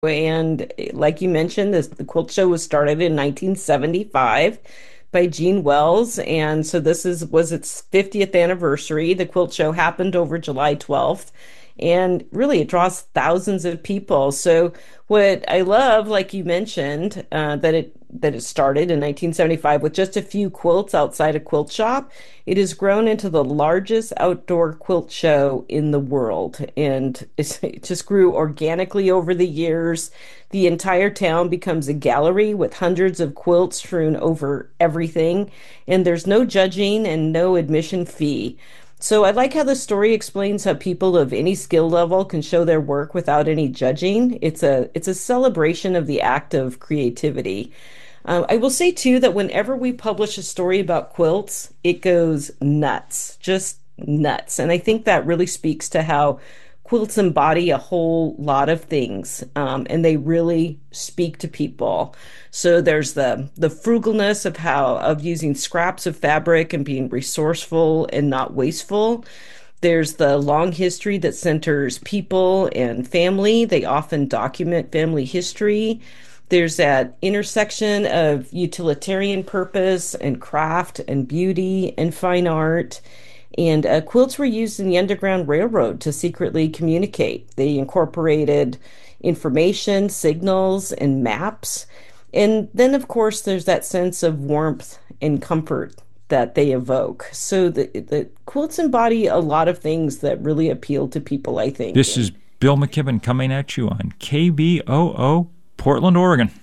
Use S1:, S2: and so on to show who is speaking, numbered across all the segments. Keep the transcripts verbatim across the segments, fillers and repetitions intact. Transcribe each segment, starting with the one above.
S1: And like you mentioned, this the quilt show was started in nineteen seventy-five by Jean Wells, and so this is was its fiftieth anniversary. The quilt show happened over July twelfth, and really it draws thousands of people. So what I love, like you mentioned, uh, that it that it started in nineteen seventy-five with just a few quilts outside a quilt shop. It has grown into the largest outdoor quilt show in the world, and it's, it just grew organically over the years. The entire town becomes a gallery with hundreds of quilts strewn over everything, and there's no judging and no admission fee. So I like how the story explains how people of any skill level can show their work without any judging. It's a it's a celebration of the act of creativity. Um, I will say too that whenever we publish a story about quilts, it goes nuts, just nuts. And I think that really speaks to how quilts embody a whole lot of things, um, and they really speak to people. So there's the the frugalness of how of using scraps of fabric and being resourceful and not wasteful. There's the long history that centers people and family. They often document family history. There's that intersection of utilitarian purpose and craft and beauty and fine art. And uh, quilts were used in the Underground Railroad to secretly communicate. They incorporated information, signals, and maps. And then, of course, there's that sense of warmth and comfort that they evoke. So the, the quilts embody a lot of things that really appeal to people, I think.
S2: This is Bill McKibben coming at you on K B O O, Portland, Oregon.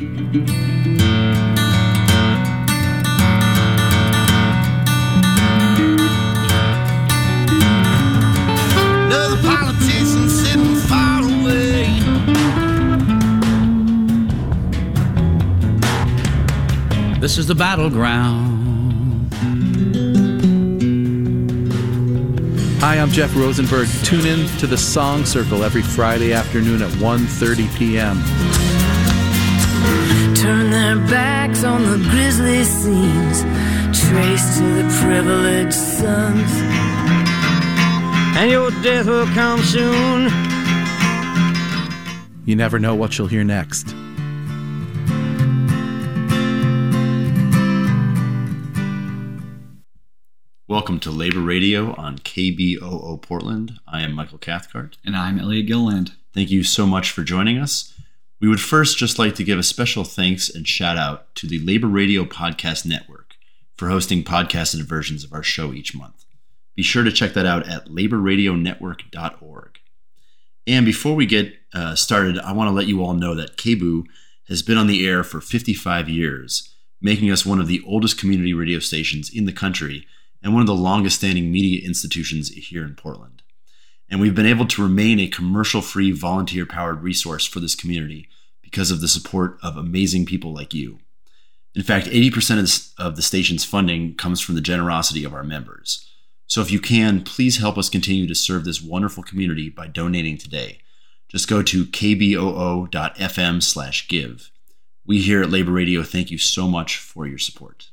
S3: Another politician sitting far away. This is the battleground.
S4: Hi, I'm Jeff Rosenberg. Tune in to the Song Circle every Friday afternoon at one thirty p.m.
S5: Turn their backs on the grisly scenes, traced to the privileged sons. And your death will come soon.
S4: You never know what you'll hear next.
S6: Welcome to Labor Radio on K B O O Portland. I am Michael Cathcart.
S7: And I'm Elliot Gilliland.
S6: Thank you so much for joining us. We would first just like to give a special thanks and shout out to the Labor Radio Podcast Network for hosting podcasted versions of our show each month. Be sure to check that out at labor radio network dot org. And before we get uh, started, I want to let you all know that K B O O has been on the air for fifty-five years, making us one of the oldest community radio stations in the country and one of the longest standing media institutions here in Portland. And we've been able to remain a commercial-free, volunteer-powered resource for this community because of the support of amazing people like you. In fact, eighty percent of the station's funding comes from the generosity of our members. So if you can, please help us continue to serve this wonderful community by donating today. Just go to k b o o dot f m slash give. We here at Labor Radio thank you so much for your support.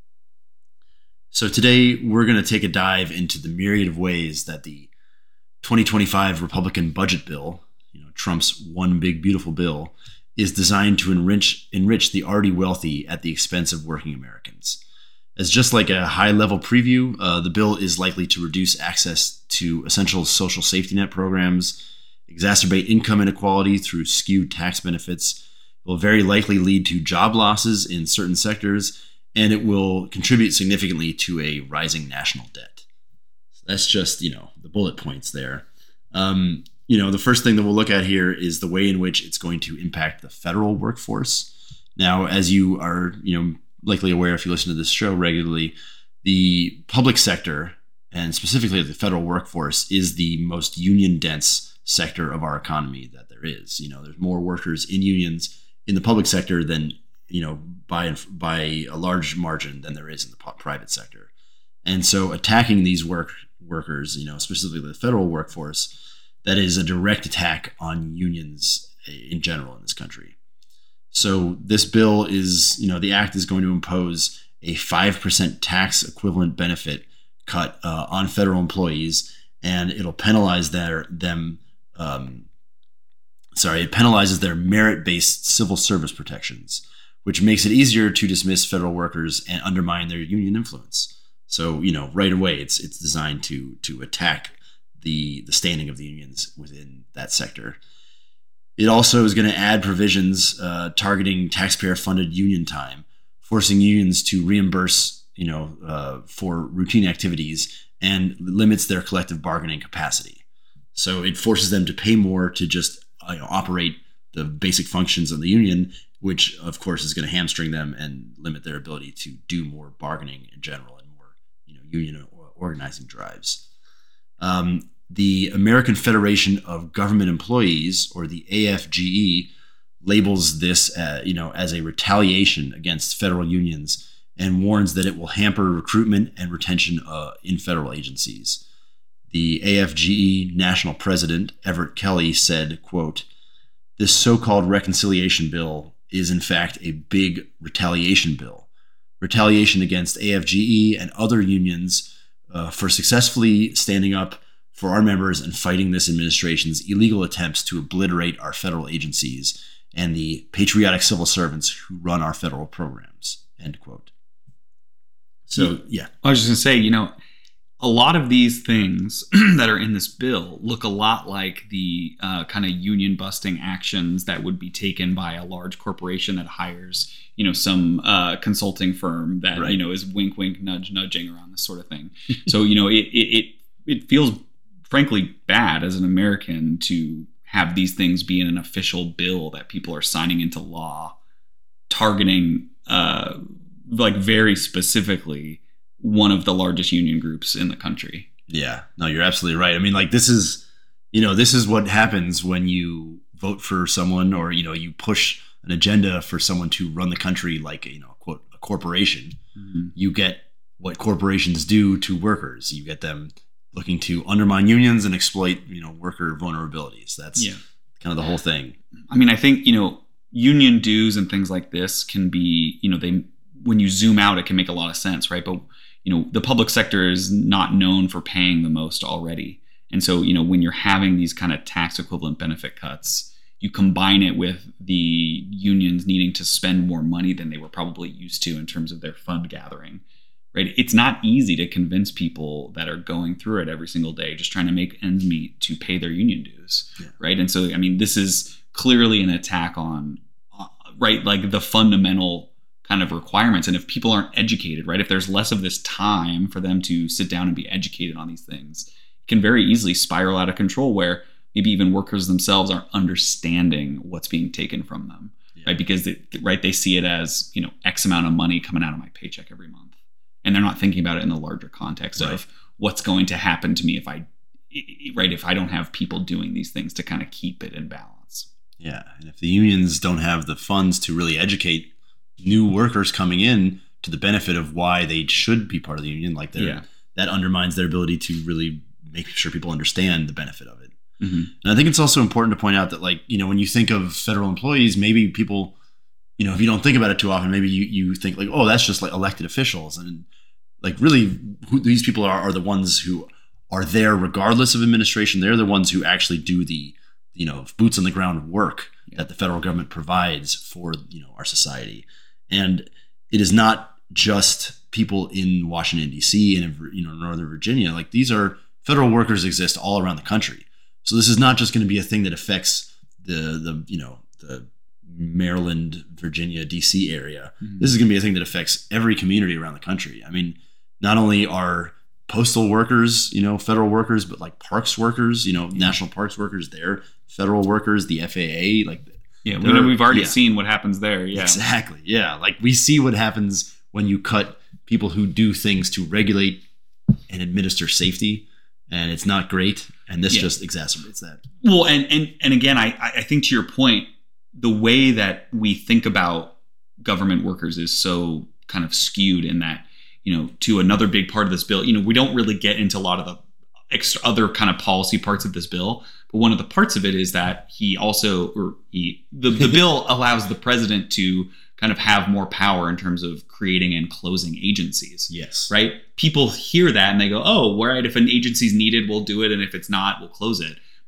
S6: So today we're going to take a dive into the myriad of ways that the twenty twenty-five Republican budget bill, you know, Trump's one big beautiful bill, is designed to enrich enrich the already wealthy at the expense of working Americans. As just like a high-level preview, uh, the bill is likely to reduce access to essential social safety net programs, exacerbate income inequality through skewed tax benefits, it will very likely lead to job losses in certain sectors, and it will contribute significantly to a rising national debt. That's just, you know, the bullet points there. Um, you know, the first thing that we'll look at here is the way in which it's going to impact the federal workforce. Now, as you are, you know, likely aware if you listen to this show regularly, the public sector, and specifically the federal workforce, is the most union-dense sector of our economy that there is. You know, there's more workers in unions in the public sector than, you know, by by a large margin than there is in the private sector. And so attacking these work workers, you know, specifically the federal workforce, that is a direct attack on unions in general in this country. So this bill is, you know, the act is going to impose a five percent tax equivalent benefit cut uh, on federal employees, and it'll penalize their them um, sorry, it penalizes their merit-based civil service protections, which makes it easier to dismiss federal workers and undermine their union influence. So, you know, right away, it's it's designed to to attack the the standing of the unions within that sector. It also is going to add provisions uh, targeting taxpayer-funded union time, forcing unions to reimburse, you know, uh, for routine activities, and limits their collective bargaining capacity. So it forces them to pay more to just uh, you know, operate the basic functions of the union, which of course is going to hamstring them and limit their ability to do more bargaining in general and more, you know, union organizing drives. Um, the American Federation of Government Employees, or the A F G E, labels this, uh, you know, as a retaliation against federal unions and warns that it will hamper recruitment and retention uh, in federal agencies. The A F G E national president, Everett Kelly, said, quote, "This so-called reconciliation bill is in fact a big retaliation bill. Retaliation against A F G E and other unions uh, for successfully standing up for our members and fighting this administration's illegal attempts to obliterate our federal agencies and the patriotic civil servants who run our federal programs," end quote. So, yeah.
S7: I was just going to say, you know, a lot of these things that are in this bill look a lot like the uh, kind of union busting actions that would be taken by a large corporation that hires, you know, some uh, consulting firm that, right. you know, is wink, wink, nudge, nudging around this sort of thing. So, you know, it, it, it, it feels frankly bad as an American to have these things be in an official bill that people are signing into law, targeting uh, like very specifically one of the largest union groups in the country.
S6: Yeah, no, you're absolutely right. I mean, like this is, you know, this is what happens when you vote for someone, or, you know, you push an agenda for someone to run the country like, you know, quote, a corporation. Mm-hmm. You get what corporations do to workers. You get them looking to undermine unions and exploit, you know, worker vulnerabilities. That's yeah. kind of the whole thing.
S7: I mean, I think, you know, union dues and things like this can be, you know, they, when you zoom out, it can make a lot of sense, right? But, you know, the public sector is not known for paying the most already. And so, you know, when you're having these kind of tax equivalent benefit cuts, you combine it with the unions needing to spend more money than they were probably used to in terms of their fund gathering, right? It's not easy to convince people that are going through it every single day, just trying to make ends meet, to pay their union dues, yeah. right? And so, I mean, this is clearly an attack on, uh, right, like the fundamental kind of requirements. And if people aren't educated, right, if there's less of this time for them to sit down and be educated on these things, it can very easily spiral out of control where maybe even workers themselves aren't understanding what's being taken from them, yeah. right? Because, they, right, they see it as, you know, X amount of money coming out of my paycheck every month. And they're not thinking about it in the larger context right. of what's going to happen to me if I, right, if I don't have people doing these things to kind of keep it in balance.
S6: Yeah, and if the unions don't have the funds to really educate new workers coming in to the benefit of why they should be part of the union, like yeah. that undermines their ability to really make sure people understand the benefit of it. Mm-hmm. And I think it's also important to point out that, like, you know, when you think of federal employees, maybe people, you know, if you don't think about it too often, maybe you, you think like, oh, that's just like elected officials. And like really who these people are, are the ones who are there regardless of administration. They're the ones who actually do the, you know, boots on the ground work yeah. that the federal government provides for, you know, our society. And it is not just people in Washington, D C and, you know, Northern Virginia. Like, these are federal workers exist all around the country. So this is not just going to be a thing that affects the, the you know, the Maryland, Virginia, D C area. Mm-hmm. This is going to be a thing that affects every community around the country. I mean, not only are postal workers, you know, federal workers, but like parks workers, you know, yeah. national parks workers, they're federal workers, the F A A, like,
S7: yeah, we've already yeah. seen what happens there. Yeah,
S6: exactly. Yeah, like we see what happens when you cut people who do things to regulate and administer safety, and it's not great. And this yeah. just exacerbates that.
S7: Well, and and and again, I I think to your point, the way that we think about government workers is so kind of skewed in that, you know, to another big part of this bill. You know, we don't really get into a lot of the extra other kind of policy parts of this bill. But one of the parts of it is that he also, or he, the, the bill allows the president to kind of have more power in terms of creating and closing agencies.
S6: Yes.
S7: Right? People hear that and they go, oh, right, if an agency's needed, we'll do it. And if it's not, we'll close it. But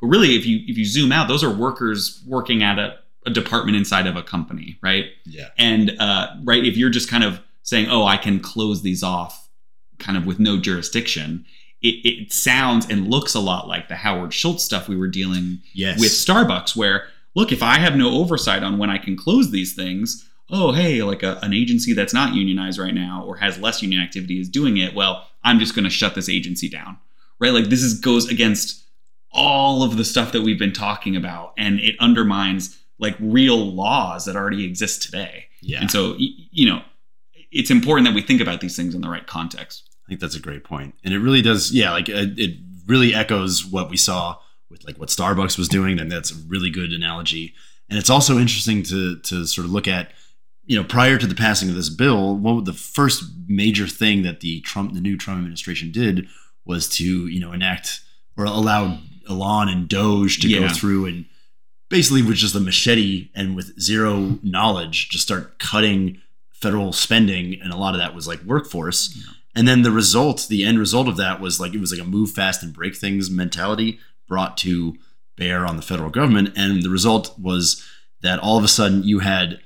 S7: But really, if you if you zoom out, those are workers working at a, a department inside of a company, right?
S6: Yeah.
S7: And uh, right, if you're just kind of saying, oh, I can close these off kind of with no jurisdiction, it, it sounds and looks a lot like the Howard Schultz stuff we were dealing
S6: Yes.
S7: with Starbucks, where, look, if I have no oversight on when I can close these things, oh, hey, like a, an agency that's not unionized right now or has less union activity is doing it, well, I'm just going to shut this agency down, right? Like this is goes against all of the stuff that we've been talking about, and it undermines like real laws that already exist today.
S6: Yeah.
S7: And so, you know, it's important that we think about these things in the right context.
S6: I think that's a great point. And it really does, yeah, like it, it really echoes what we saw with like what Starbucks was doing, and that's a really good analogy. And it's also interesting to to sort of look at, you know, prior to the passing of this bill, what the first major thing that the Trump, the new Trump administration did was to, you know, enact or allow Elon and Doge to
S7: Yeah.
S6: go through and basically with just a machete and with zero knowledge, just start cutting federal spending. And a lot of that was like workforce.
S7: Yeah.
S6: And then the result, the end result of that was like, it was like a move fast and break things mentality brought to bear on the federal government. And the result was that all of a sudden you had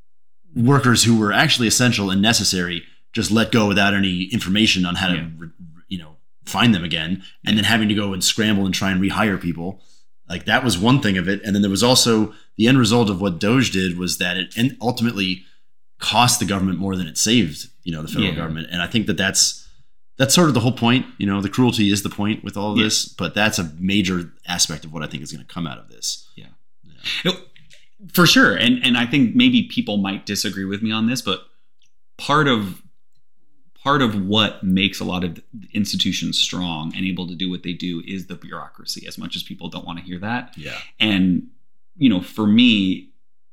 S6: workers who were actually essential and necessary just let go without any information on how to,
S7: Yeah.
S6: you know, find them again. And then having to go and scramble and try and rehire people. Like that was one thing of it. And then there was also the end result of what Doge did was that it ultimately cost the government more than it saved, you know, the federal
S7: Yeah.
S6: government. And I think that that's, that's sort of the whole point. You know, the cruelty is the point with all of
S7: Yeah.
S6: this, but that's a major aspect of what I think is going to come out of this.
S7: Yeah. No, for sure. And and I think maybe people might disagree with me on this, but part of part of what makes a lot of institutions strong and able to do what they do is the bureaucracy, as much as people don't want to hear that.
S6: Yeah.
S7: And, you know, for me,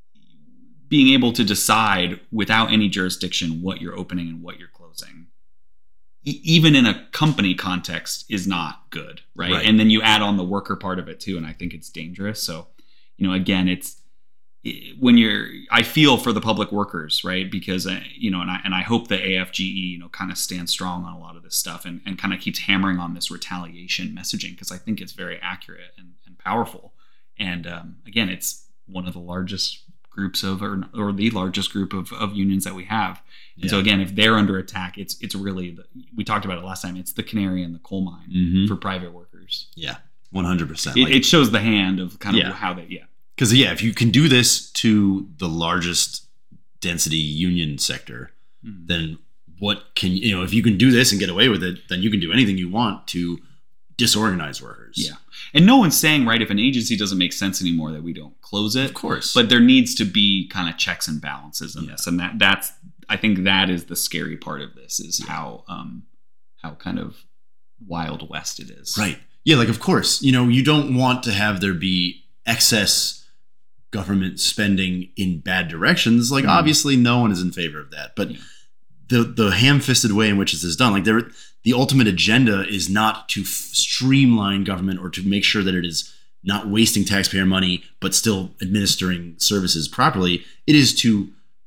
S7: being able to decide without any jurisdiction what you're opening and what you're closing, e- even in a company context, is not good, right?
S6: Right.
S7: And then you add on the worker part of it too, and I think it's dangerous. So, you know, again, it's when you're, I feel for the public workers, right? Because, uh, you know, and I, and I hope that A F G E, you know, kind of stands strong on a lot of this stuff and, and kind of keeps hammering on this retaliation messaging, because I think it's very accurate and, and powerful. And um, again, it's one of the largest groups of, or, or the largest group of, of unions that we have. And
S6: Yeah.
S7: so again, if they're under attack, it's, it's really, the, we talked about it last time, it's the canary in the coal mine
S6: Mhm.
S7: for private workers.
S6: Yeah. one hundred percent.
S7: It, it shows the hand of kind of
S6: Yeah.
S7: how they, yeah.
S6: Because, yeah, if you can do this to the largest density union sector,
S7: Mhm.
S6: then what can, you know, if you can do this and get away with it, then you can do anything you want to disorganize workers.
S7: Yeah. And no one's saying, right, if an agency doesn't make sense anymore, that we don't close it.
S6: Of course.
S7: But there needs to be kind of checks and balances in
S6: Yeah.
S7: this. And that that's, I think that is the scary part of this, is how, um, how kind of Wild West it is.
S6: Right. Yeah, like, of course, you know, you don't want to have there be excess government spending in bad directions. Like,
S7: Mm.
S6: obviously, no one is in favor of that. But
S7: Yeah.
S6: the the ham-fisted way in which this is done, like, there, the ultimate agenda is not to f- streamline government or to make sure that it is not wasting taxpayer money, but still administering services properly. It is to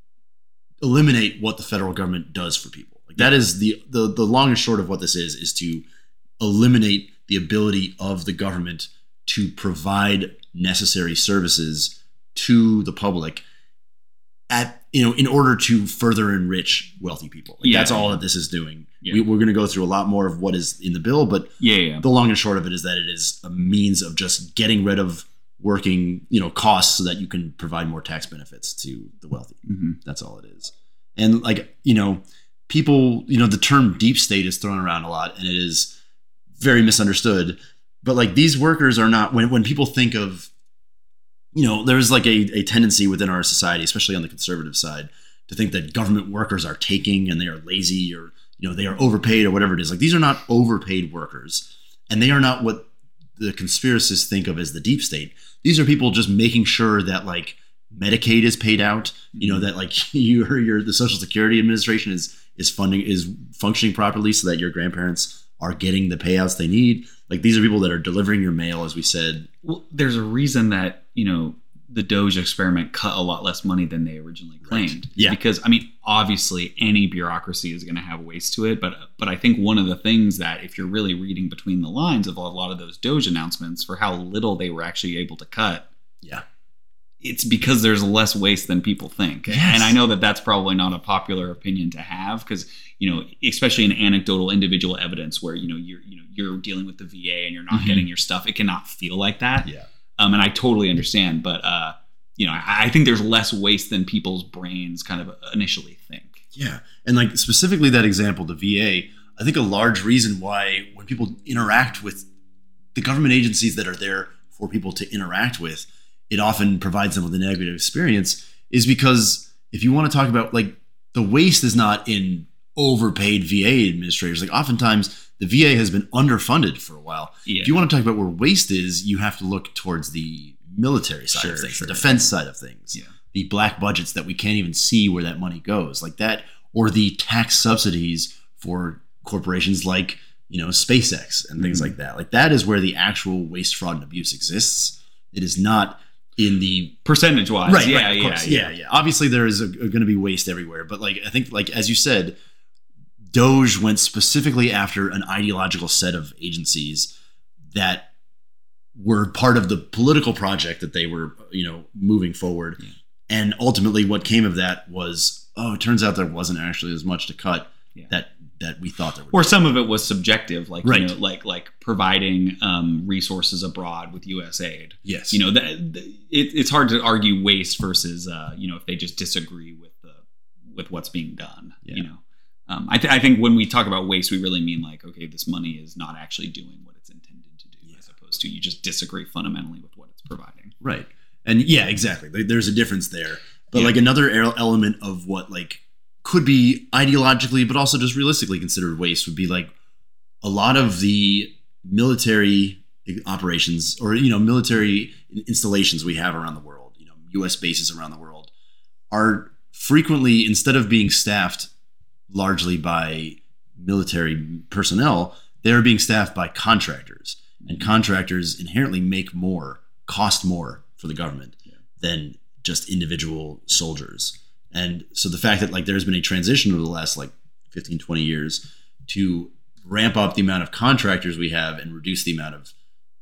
S6: eliminate what the federal government does for people. Like, that is the, the the long and short of what this is, is to eliminate the ability of the government to provide necessary services to the public at, you know, in order to further enrich wealthy people. Like,
S7: Yeah.
S6: that's all that this is doing.
S7: Yeah.
S6: We, we're going to go through a lot more of what is in the bill, but
S7: Yeah, yeah.
S6: the long and short of it is that it is a means of just getting rid of working, you know, costs so that you can provide more tax benefits to the wealthy.
S7: Mm-hmm.
S6: That's all it is. And, like, you know, people, you know, the term deep state is thrown around a lot, and it is very misunderstood. But, like, these workers are not, when when people think of, you know, there's like a, a tendency within our society, especially on the conservative side, to think that government workers are taking and they are lazy, or, you know, they are overpaid or whatever it is. Like, these are not overpaid workers, and they are not what the conspiracists think of as the deep state. These are people just making sure that, like, Medicaid is paid out, you know, that, like, your your the Social Security Administration is is funding is functioning properly so that your grandparents are getting the payouts they need. Like, these are people that are delivering your mail, as we said.
S7: Well, there's a reason that, you know, the Doge experiment cut a lot less money than they originally claimed.
S6: Right. Yeah.
S7: Because, I mean, obviously any bureaucracy is going to have waste to it. But but I think one of the things that if you're really reading between the lines of a lot of those Doge announcements for how little they were actually able to cut,
S6: Yeah.
S7: it's because there's less waste than people think.
S6: Yes.
S7: And I know that that's probably not a popular opinion to have because, you know, especially in anecdotal individual evidence where, you know, you're, you know, you're dealing with the V A and you're not
S6: Mhm.
S7: getting your stuff. It cannot feel like that.
S6: Yeah.
S7: Um, and I totally understand. But, uh, you know, I, I think there's less waste than people's brains kind of initially think.
S6: Yeah. And like specifically that example, the V A, I think a large reason why when people interact with the government agencies that are there for people to interact with, it often provides them with a negative experience is because if you want to talk about like the waste is not in overpaid V A administrators. Like oftentimes the V A has been underfunded for a while.
S7: Yeah.
S6: If you want to talk about where waste is, you have to look towards the military side
S7: Sure,
S6: of things,
S7: sure.
S6: the defense side of things,
S7: Yeah.
S6: the black budgets that we can't even see where that money goes, like that, or the tax subsidies for corporations like, you know, SpaceX and things
S7: Mhm.
S6: like that. Like that is where the actual waste, fraud, and abuse exists. It is not in the
S7: Percentage wise.
S6: right,
S7: yeah,
S6: right, of
S7: yeah,
S6: course.
S7: yeah,
S6: yeah, yeah. Obviously, there is going to be waste everywhere, but like I think, like as you said, Doge went specifically after an ideological set of agencies that were part of the political project that they were, you know, moving forward,
S7: Yeah.
S6: and ultimately, what came of that was, oh, it turns out there wasn't actually as much to cut
S7: Yeah.
S6: that that we thought there would.
S7: Or
S6: be.
S7: some of it was subjective, like
S6: Right.
S7: you know, like like providing um, resources abroad with U S aid.
S6: Yes,
S7: You know, that it, it's hard to argue waste versus uh, you know, if they just disagree with the with what's being done.
S6: Yeah.
S7: You know, um, I, th- I think when we talk about waste, we really mean like, okay, this money is not actually doing what it's intended to do,
S6: Yeah.
S7: as opposed to you just disagree fundamentally with what it's providing.
S6: right, and yeah, exactly. Like, there's a difference there, but
S7: Yeah.
S6: like another el- element of what like could be ideologically, but also just realistically considered waste would be like a lot of the military operations or, you know, military installations we have around the world, you know, U S bases around the world are frequently, instead of being staffed largely by military personnel, they're being staffed by contractors, and contractors inherently make more, cost more for the government
S7: Yeah.
S6: than just individual soldiers. And so the fact that like there's been a transition over the last like fifteen, twenty years to ramp up the amount of contractors we have and reduce the amount of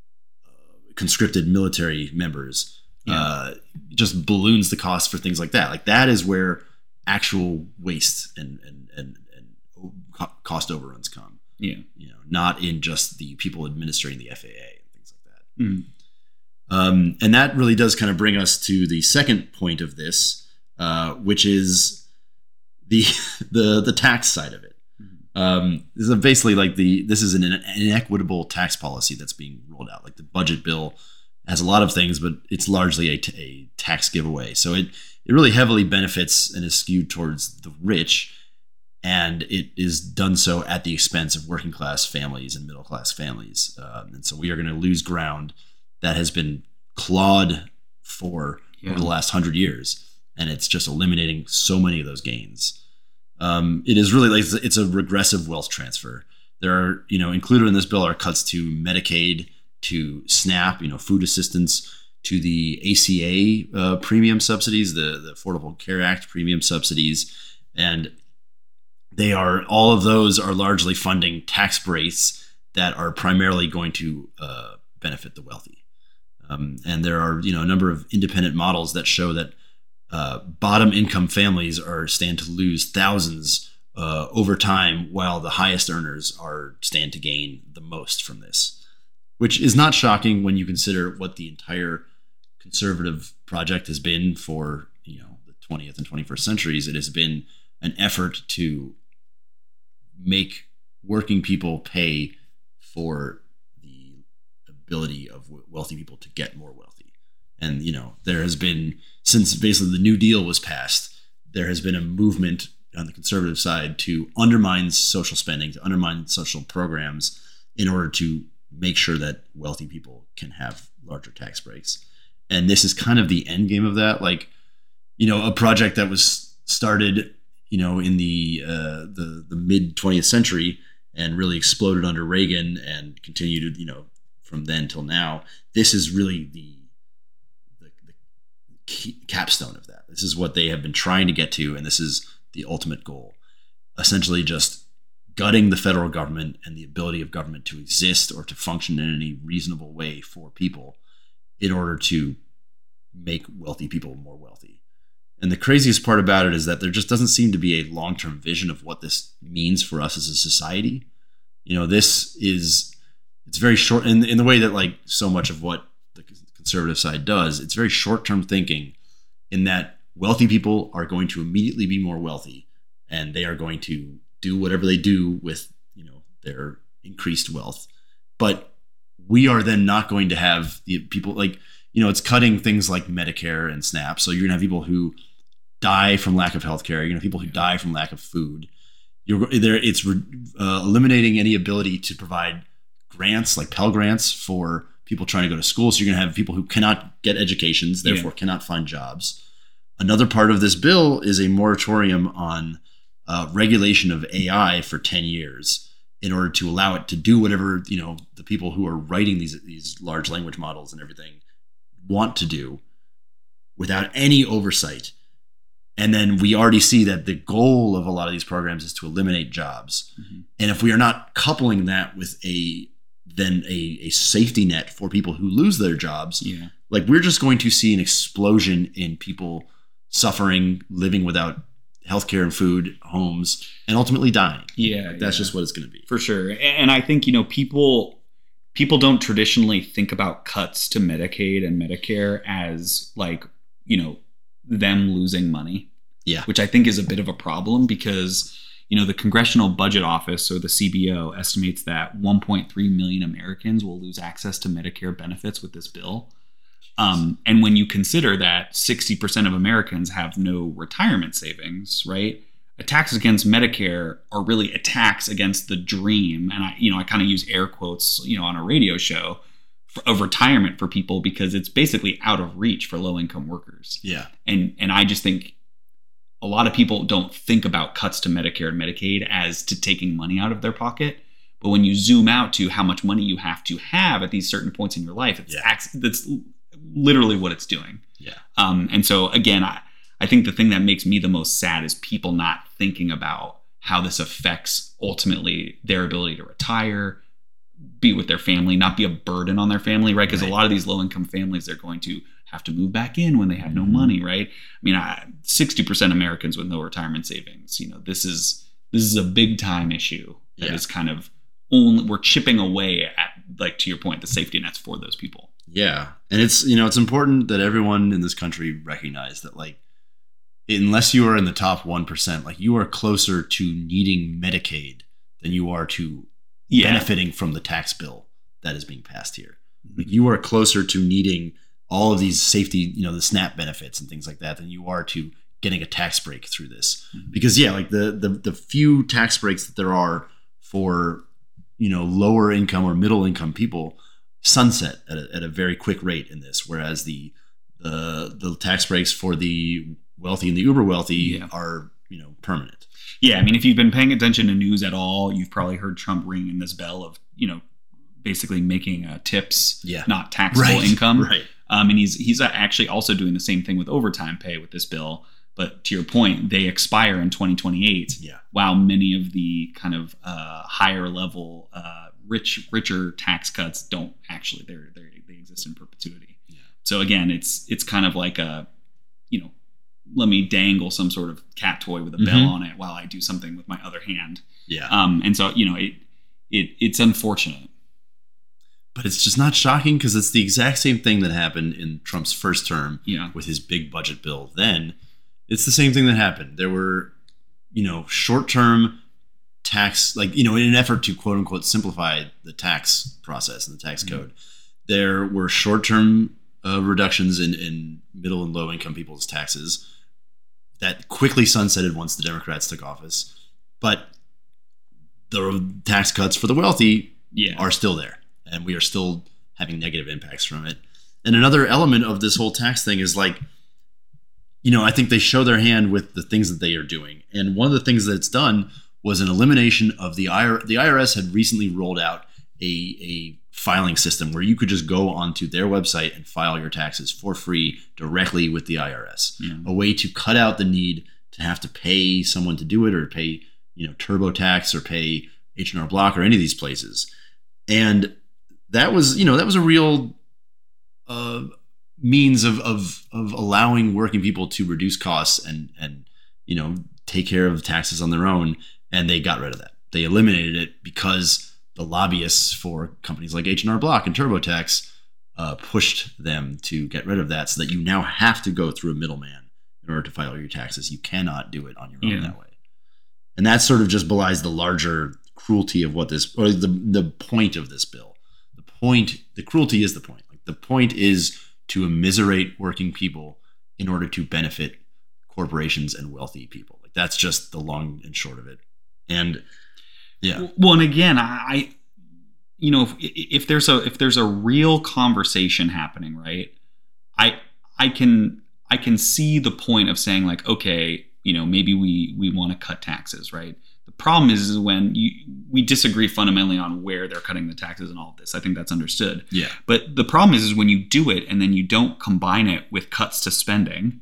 S6: uh, conscripted military members
S7: Yeah.
S6: uh, just balloons the cost for things like that. Like that is where actual waste and, and, and, and co- cost overruns come,
S7: Yeah.
S6: you know, not in just the people administering the F A A and things like that.
S7: Mhm.
S6: Um, and that really does kind of bring us to the second point of this, uh, which is the the the tax side of it. Um, this is basically like the this is an inequitable tax policy that's being rolled out. Like the budget bill has a lot of things, but it's largely a, t- a tax giveaway. So it it really heavily benefits and is skewed towards the rich, and it is done so at the expense of working class families and middle class families. Um, and so we are going to lose ground that has been clawed for
S7: Yeah.
S6: over the last hundred years, and it's just eliminating so many of those gains. Um, it is really like it's a regressive wealth transfer. There are, you know, included in this bill are cuts to Medicaid, to SNAP, you know, food assistance, to the A C A uh, premium subsidies, the, the Affordable Care Act premium subsidies, and they are all of those are largely funding tax breaks that are primarily going to uh, benefit the wealthy. Um, and there are, you know, a number of independent models that show that uh, bottom income families are stand to lose thousands uh, over time, while the highest earners are stand to gain the most from this, which is not shocking when you consider what the entire conservative project has been for, you know, the twentieth and twenty-first centuries. It has been an effort to make working people pay for the ability of wealthy people to get more wealthy. And, you know, there has been, since basically the New Deal was passed, there has been a movement on the conservative side to undermine social spending, to undermine social programs in order to make sure that wealthy people can have larger tax breaks. And this is kind of the end game of that. Like, you know, a project that was started, you know, in the uh, the the mid twentieth century and really exploded under Reagan and continued, you know, from then till now. This is really the the, the key, capstone of that. This is what they have been trying to get to, and this is the ultimate goal. Essentially just gutting the federal government and the ability of government to exist or to function in any reasonable way for people in order to make wealthy people more wealthy. And the craziest part about it is that there just doesn't seem to be a long-term vision of what this means for us as a society. You know, this is, it's very short in, in the way that like so much of what the conservative side does, it's very short-term thinking in that wealthy people are going to immediately be more wealthy and they are going to do whatever they do with, you know, their increased wealth. But we are then not going to have the people like, you know, it's cutting things like Medicare and SNAP. So you're gonna have people who die from lack of healthcare. You're gonna have people who die from lack of food. You're there. It's uh, eliminating any ability to provide grants like Pell Grants for people trying to go to school. So you're gonna have people who cannot get educations, therefore yeah. cannot find jobs. Another part of this bill is a moratorium on uh, regulation of A I for ten years in order to allow it to do whatever, you know, the people who are writing these these large language models and everything want to do without any oversight. And then we already see that the goal of a lot of these programs is to eliminate jobs. Mm-hmm. And if we are not coupling that with a then a, a safety net for people who lose their jobs,
S7: yeah.
S6: like we're just going to see an explosion in people suffering, living without healthcare and food, homes, and ultimately dying.
S7: Yeah.
S6: Like that's
S7: yeah.
S6: just what it's going to be.
S7: For sure. And I think, you know, people people don't traditionally think about cuts to Medicaid and Medicare as like, you know, them losing money.
S6: Yeah.
S7: Which I think is a bit of a problem because, you know, the Congressional Budget Office, or the C B O, estimates that one point three million Americans will lose access to Medicare benefits with this bill. Um, and when you consider that sixty percent of Americans have no retirement savings, right? Attacks against Medicare are really attacks against the dream. And I, you know, I kind of use air quotes, you know, on a radio show for, of retirement for people because it's basically out of reach for low income workers.
S6: Yeah.
S7: And, and I just think a lot of people don't think about cuts to Medicare and Medicaid as to taking money out of their pocket. But when you zoom out to how much money you have to have at these certain points in your life, it's
S6: yeah.
S7: ac- that's literally what it's doing.
S6: Yeah.
S7: Um, and so again, I, I think the thing that makes me the most sad is people not thinking about how this affects ultimately their ability to retire, be with their family, not be a burden on their family, right? Because right. a lot of these low-income families, they're going to have to move back in when they have no money, right? I mean, I, sixty percent Americans with no retirement savings. You know, this is this is a big time issue that
S6: yeah.
S7: is kind of only we're chipping away at, like to your point, the safety nets for those people.
S6: Yeah, and it's you know it's important that everyone in this country recognize that like unless you are in the top one percent, like you are closer to needing Medicaid than you are to yeah. benefiting from the tax bill that is being passed here. Like you are closer to needing all of these safety, you know, the SNAP benefits and things like that than you are to getting a tax break through this. Mm-hmm. Because yeah, like the, the the few tax breaks that there are for, you know, lower income or middle income people sunset at a, at a very quick rate in this, whereas the the the tax breaks for the wealthy and the uber wealthy yeah. are, you know, permanent.
S7: Yeah, I mean, if you've been paying attention to news at all, you've probably heard Trump ringing this bell of, you know, basically making uh, tips
S6: yeah.
S7: not taxable
S6: right.
S7: income.
S6: Right.
S7: Um, and he's he's actually also doing the same thing with overtime pay with this bill. But to your point, they expire in twenty twenty-eight.
S6: Yeah.
S7: While many of the kind of uh, higher level, uh, rich richer tax cuts don't actually they're, they're they exist in perpetuity.
S6: Yeah.
S7: So again, it's it's kind of like a, you know, let me dangle some sort of cat toy with a bell
S6: mm-hmm.
S7: on it while I do something with my other hand.
S6: Yeah.
S7: Um. And so you know it it it's unfortunate.
S6: But it's just not shocking because it's the exact same thing that happened in Trump's first term
S7: yeah.
S6: with his big budget bill. Then it's the same thing that happened. There were, you know, short-term tax, like, you know, in an effort to quote unquote simplify the tax process and the tax mm-hmm. code, there were short-term uh, reductions in, in middle and low income people's taxes that quickly sunsetted once the Democrats took office. But the tax cuts for the wealthy
S7: yeah.
S6: are still there. And we are still having negative impacts from it. And another element of this whole tax thing is like, you know, I think they show their hand with the things that they are doing. And one of the things that it's done was an elimination of the I R S. The I R S had recently rolled out a, a filing system where you could just go onto their website and file your taxes for free directly with the I R S.
S7: Yeah.
S6: A way to cut out the need to have to pay someone to do it, or pay, you know, TurboTax or pay H and R Block or any of these places. And that was, you know, that was a real uh, means of, of of allowing working people to reduce costs and and you know take care of taxes on their own. And they got rid of that. They eliminated it because the lobbyists for companies like H and R Block and TurboTax uh, pushed them to get rid of that, so that you now have to go through a middleman in order to file your taxes. You cannot do it on your own
S7: Yeah.
S6: that way. And that sort of just belies the larger cruelty of what this, or the the point of this bill. The point, the cruelty is the point. Like the point is to immiserate working people in order to benefit corporations and wealthy people. Like that's just the long and short of it. And yeah.
S7: Well, and again, I, you know, if, if there's a if there's a real conversation happening, right? I I can I can see the point of saying like, okay, you know, maybe we we want to cut taxes, right? The problem is, is when you we disagree fundamentally on where they're cutting the taxes and all of this. I think that's understood.
S6: Yeah.
S7: But the problem is, is when you do it and then you don't combine it with cuts to spending,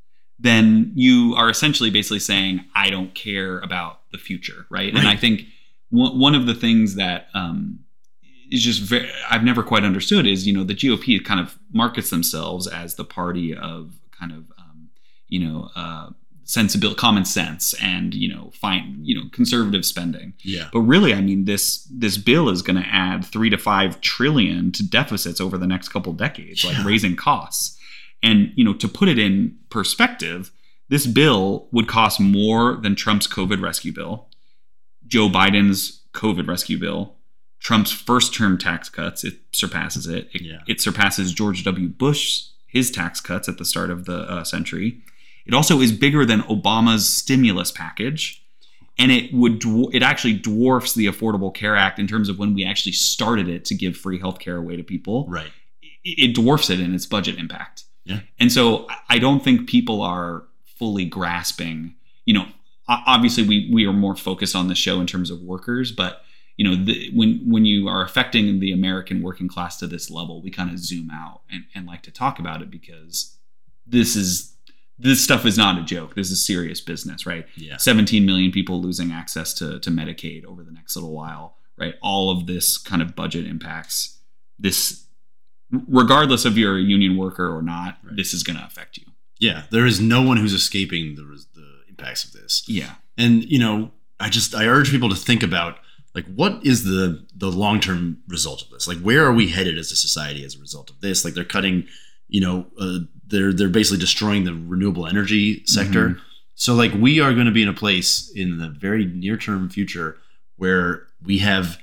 S7: then you are essentially basically saying, I don't care about the future, right?
S6: Right.
S7: And I think one one of the things that um, is just very, I've never quite understood is, you know, the G O P kind of markets themselves as the party of kind of, um, you know, uh, sensibility, common sense, and, you know, fine, you know, conservative spending.
S6: Yeah.
S7: But really, I mean, this this bill is going to add three to five trillion to deficits over the next couple decades, like
S6: Yeah.
S7: raising costs. And, you know, to put it in perspective, this bill would cost more than Trump's COVID rescue bill, Joe Biden's COVID rescue bill, Trump's first term tax cuts. It surpasses it. It,
S6: Yeah.
S7: it surpasses George W. Bush, his tax cuts at the start of the uh, century. It also is bigger than Obama's stimulus package. And it would dwar- it actually dwarfs the Affordable Care Act in terms of when we actually started it to give free healthcare away to people.
S6: Right.
S7: It, it dwarfs it in its budget impact.
S6: Yeah.
S7: And so I don't think people are fully grasping, you know, o- obviously we, we are more focused on the show in terms of workers, but you know, the, when, when you are affecting the American working class to this level, we kind of zoom out and, and like to talk about it because this is, this stuff is not a joke. This is serious business, right?
S6: Yeah.
S7: seventeen million people losing access to, to Medicaid over the next little while, right? All of this kind of budget impacts this, regardless of you're a union worker or not,
S6: Right.
S7: this is going to affect you.
S6: Yeah. There is no one who's escaping the the impacts of this.
S7: Yeah.
S6: And, you know, I just, I urge people to think about, like, what is the the long-term result of this? Like, where are we headed as a society as a result of this? Like, they're cutting, you know, uh, they're they're basically destroying the renewable energy sector.
S7: Mm-hmm.
S6: So, like, we are going to be in a place in the very near-term future where we have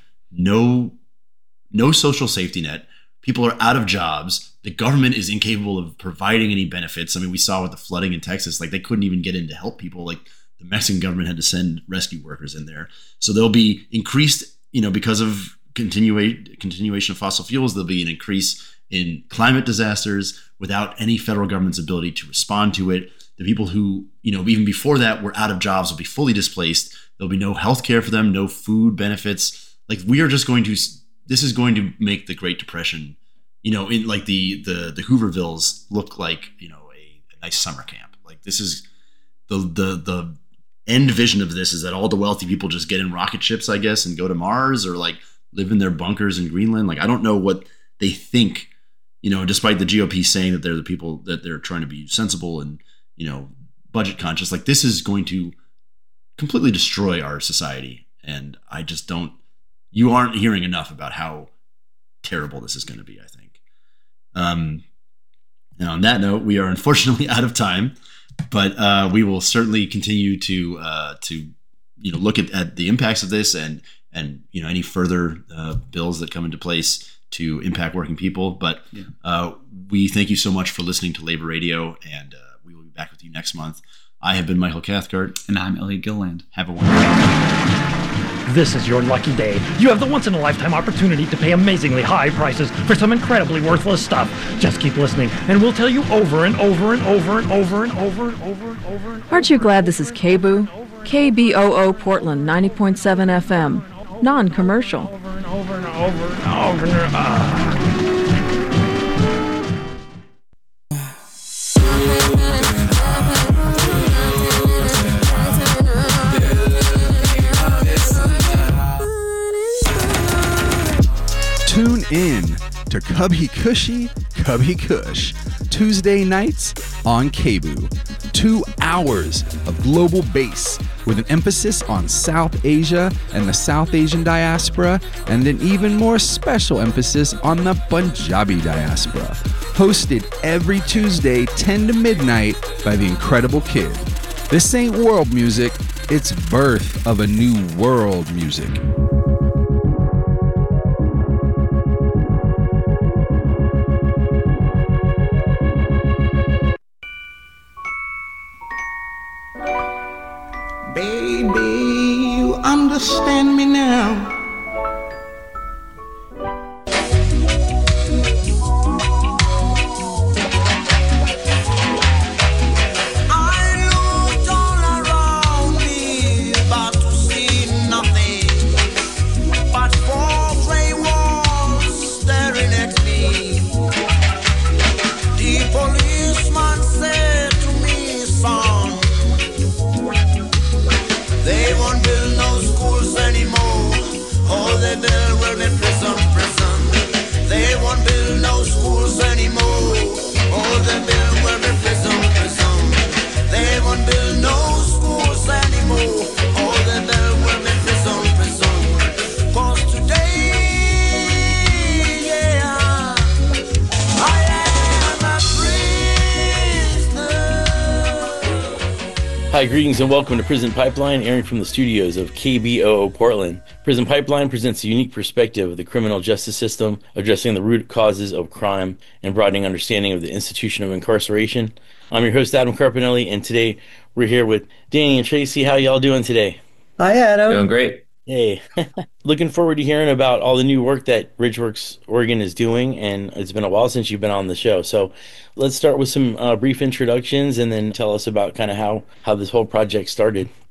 S6: no no social safety net. People are out of jobs. The government is incapable of providing any benefits. I mean, we saw with the flooding in Texas, like, they couldn't even get in to help people. Like, the Mexican government had to send rescue workers in there. So there'll be increased, you know, because of continua- continuation of fossil fuels, there'll be an increase in climate disasters without any federal government's ability to respond to it. The people who, you know, even before that were out of jobs will be fully displaced. There'll be no health care for them, no food benefits. Like, we are just going to, this is going to make the Great Depression, you know, in like the the the Hoovervilles look like, you know, a, a nice summer camp. Like, this is the the the end vision of this is that all the wealthy people just get in rocket ships, I guess, and go to Mars, or like live in their bunkers in Greenland. Like, I don't know what they think, you know, despite the G O P saying that they're the people that they're trying to be sensible and, you know, budget conscious. Like, this is going to completely destroy our society. And I just don't, you aren't hearing enough about how terrible this is going to be, I think. Um, and on that note, we are unfortunately out of time, but uh, we will certainly continue to uh, to you know look at, at the impacts of this and and you know any further uh, bills that come into place to impact working people. But
S7: Yeah.
S6: uh, we thank you so much for listening to Labor Radio, and uh, we will be back with you next month. I have been Michael Cathcart.
S7: And I'm Elliot Gilland.
S6: Have a wonderful day.
S8: This is your lucky day. You have the once-in-a-lifetime opportunity to pay amazingly high prices for some incredibly worthless stuff. Just keep listening, and we'll tell you over and over and over and over and over and over and over and over.
S9: Aren't you glad this is K B O O? K B O O Portland, ninety point seven F M. Non-commercial.
S8: Over and over and over. over and over and over. Ah.
S9: Tune in to Cubby Cushy, Cubby Kush, Tuesday nights on K B O. Two hours of global bass with an emphasis on South Asia and the South Asian diaspora, and an even more special emphasis on the Punjabi diaspora. Hosted every Tuesday, ten to midnight, by the Incredible Kid. This ain't world music, it's birth of a new world music.
S3: Baby, you understand me now. I looked all around me, but to see nothing but four gray walls staring at me. The policeman said to me, son, they won't build no schools anymore. All they build will be prison, prison. They won't build no schools anymore. All they build will be prison, prison. They won't build no schools anymore. All they build will be prison, prison. 'Cause today, yeah, I am a prisoner.
S10: Hi, greetings and welcome to Prison Pipeline, airing from the studios of K B O O Portland. Prison Pipeline presents a unique perspective of the criminal justice system, addressing the root causes of crime and broadening understanding of the institution of incarceration. I'm your host, Adam Carpinelli, and today we're here with Danny and Tracy. How y'all doing today?
S11: Hi, Adam.
S7: Doing great.
S10: Hey, looking forward to hearing about all the new work that Ridgeworks Oregon is doing, and it's been a while since you've been on the show. So let's start with some uh, brief introductions and then tell us about kind of how, how this whole project started.